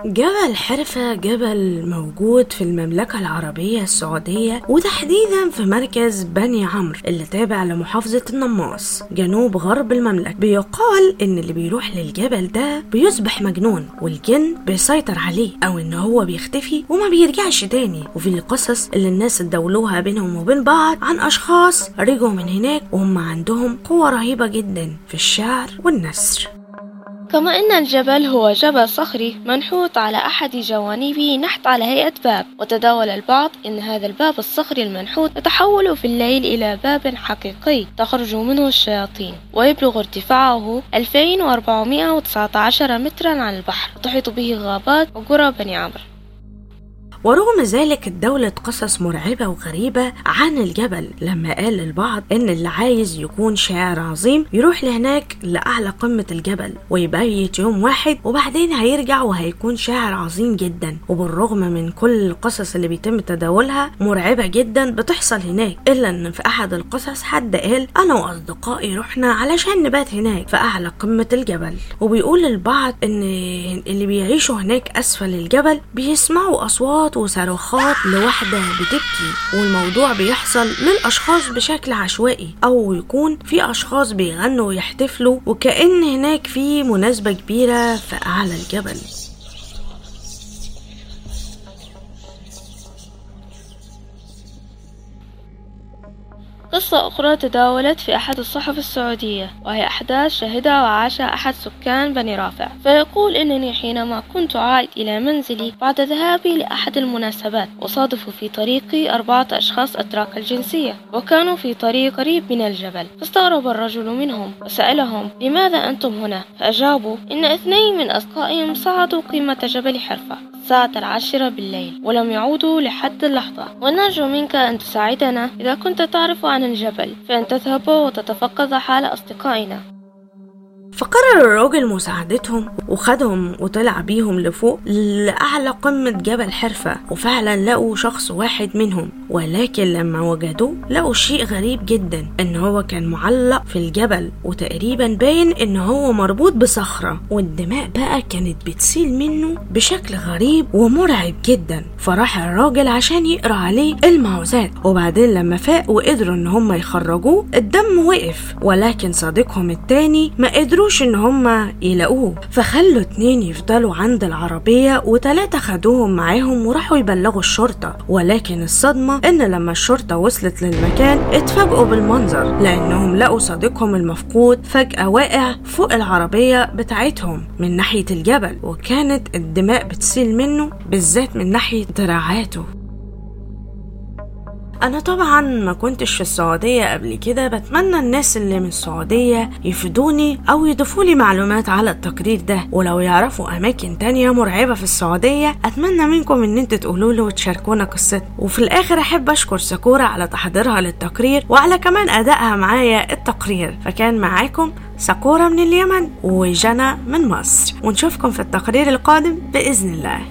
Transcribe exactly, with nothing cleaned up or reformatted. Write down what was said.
جبل حرفة جبل موجود في المملكة العربية السعودية، وتحديدا في مركز بني عمرو اللي تابع لمحافظة النماص جنوب غرب المملكة. بيقال ان اللي بيروح للجبل ده بيصبح مجنون والجن بيسيطر عليه، او ان هو بيختفي وما بيرجعش تاني. وفي القصص اللي الناس اتداولوها بينهم وبين بعض عن اشخاص رجعوا من هناك وهم عندهم قوة رهيبة جدا في الشعر والنثر. كما أن الجبل هو جبل صخري منحوت على أحد جوانبه نحت على هيئة باب، وتداول البعض أن هذا الباب الصخري المنحوت يتحول في الليل إلى باب حقيقي تخرج منه الشياطين، ويبلغ ارتفاعه ألفين وأربعمائة وتسعة عشر مترا عن البحر، وتحيط به غابات وقرى بني عمرو. ورغم ذلك اتداولت قصص مرعبة وغريبة عن الجبل، لما قال للبعض ان اللي عايز يكون شاعر عظيم يروح لهناك لأعلى قمة الجبل ويبيت يوم واحد وبعدين هيرجع وهيكون شاعر عظيم جدا. وبالرغم من كل القصص اللي بيتم تداولها مرعبة جدا بتحصل هناك، الا ان في احد القصص حد قال انا واصدقائي رحنا علشان نبات هناك في اعلى قمة الجبل. وبيقول البعض ان اللي بيعيشوا هناك اسفل الجبل بيسمعوا اصوات وصراخات لوحدة بتبكي، والموضوع بيحصل للأشخاص بشكل عشوائي، أو يكون في أشخاص بيغنوا ويحتفلوا وكأن هناك في مناسبة كبيرة في أعلى الجبل. قصة أخرى تداولت في أحد الصحف السعودية، وهي أحداث شهدها وعاشها أحد سكان بني رافع. فيقول إنني حينما كنت عائد إلى منزلي بعد ذهابي لأحد المناسبات، وصادف في طريقي أربعة أشخاص أتراك الجنسية، وكانوا في طريق قريب من الجبل. فاستغرب الرجل منهم وسألهم لماذا أنتم هنا؟ فأجابوا إن اثنين من أصدقائهم صعدوا قمة جبل حرفة الساعة العاشرة بالليل ولم يعودوا لحد اللحظة، ونرجو منك أن تساعدنا إذا كنت تعرف عن الجبل، فأن تذهب وتتفقد حال أصدقائنا. فقرر الراجل مساعدتهم وخدهم وطلع بيهم لفوق لأعلى قمة جبل حرفة، وفعلا لقوا شخص واحد منهم. ولكن لما وجدوه لقوا شيء غريب جدا، ان هو كان معلق في الجبل وتقريبا باين ان هو مربوط بصخرة، والدماء بقى كانت بتسيل منه بشكل غريب ومرعب جدا. فراح الراجل عشان يقرأ عليه المعوذات، وبعدين لما فاق وقدروا ان هم يخرجوه الدم وقف، ولكن صديقهم التاني ما قدروا ان هما يلاقوه. فخلوا اتنين يفضلوا عند العربية وتلاتة خدوهم معاهم وراحوا يبلغوا الشرطة. ولكن الصدمة ان لما الشرطة وصلت للمكان اتفاجئوا بالمنظر، لانهم لقوا صديقهم المفقود فجأة واقع فوق العربية بتاعتهم من ناحية الجبل، وكانت الدماء بتسيل منه بالذات من ناحية دراعاته. أنا طبعا ما كنتش في السعودية قبل كده، بتمنى الناس اللي من السعودية يفيدوني أو يضيفولي معلومات على التقرير ده، ولو يعرفوا أماكن تانية مرعبة في السعودية أتمنى منكم إن انتوا تقولوله وتشاركونا قصتها. وفي الآخر أحب أشكر ساكورا على تحضيرها للتقرير وعلى كمان أدائها معايا التقرير. فكان معاكم ساكورا من اليمن وجنى من مصر، ونشوفكم في التقرير القادم بإذن الله.